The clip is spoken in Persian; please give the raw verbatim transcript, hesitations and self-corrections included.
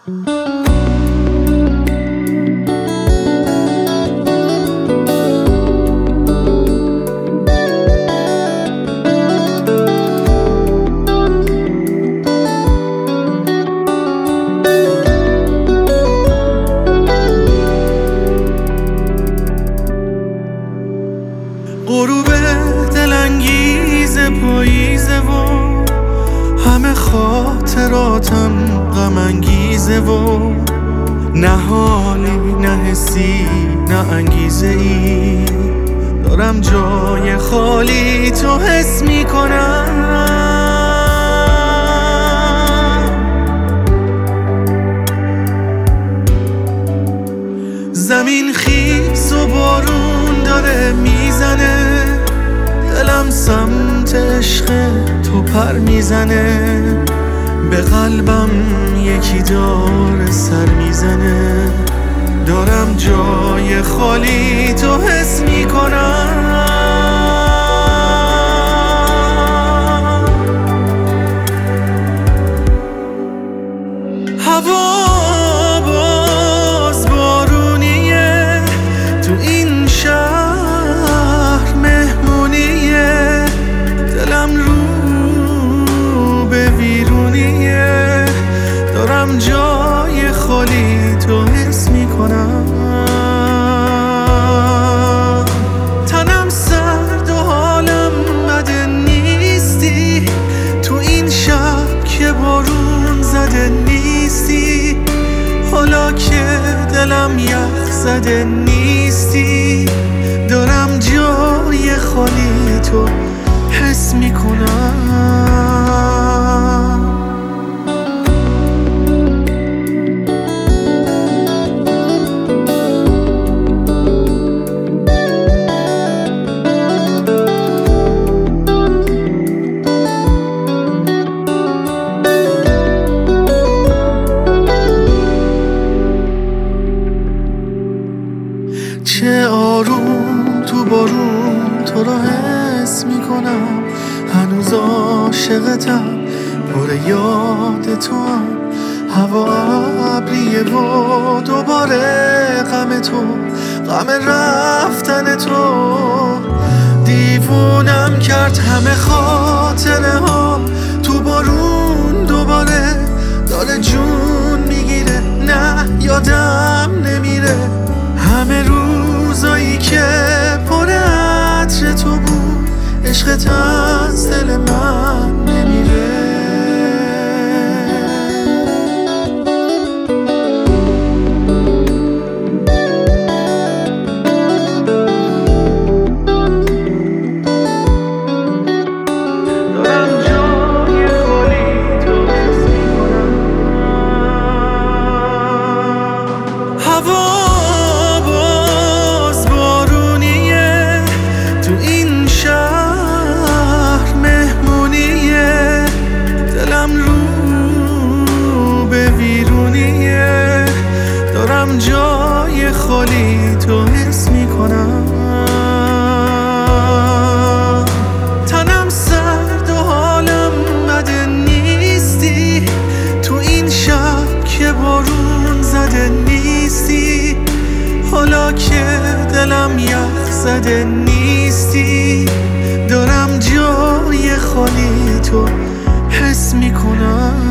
غروب دلانگیز پاییزه و همه خاطراتم غم انگیزه و نه حالی نه حسی نه انگیزه ای، دارم جای خالی تو حس میکنم. زمین خیس و بارون داره میزنه، دلم سمت عشق تو پر میزنه، به قلبم یکی داره سر میزنه، دارم جای خالی تو حس میکنم. هوا باز بارونیه، تو این شهر مهمونیه، دلم رو به ویرونیه، دارم جای خالی تو حس میکنم. تنم سرد و حالم بده نیستی، تو این شب که بارون زده نیستی، حالا که دلم یخ زده نیستی، دارم جای خالی تو حس میکنم. چه آروم تو بارون تو رو حس میکنم، هنوز عاشقتم پر یاد تو هم. هوا ابریه و دوباره غم تو، غم رفتن تو، دیوونم کرد همه خاطره ها تو بارون دوباره داره جون میگیره، نه یادم نمیره همه روزایی که پر عطر تو بود، عشقت از دل من نمیره. دارم جای خالی تو حس میکنم. هوا دارم جای خالی تو حس میکنم. تنم سرد و حالم بده نیستی، تو این شب که بارون زده نیستی، حالا که دلم یخ زده نیستی، دارم جای خالی تو حس میکنم.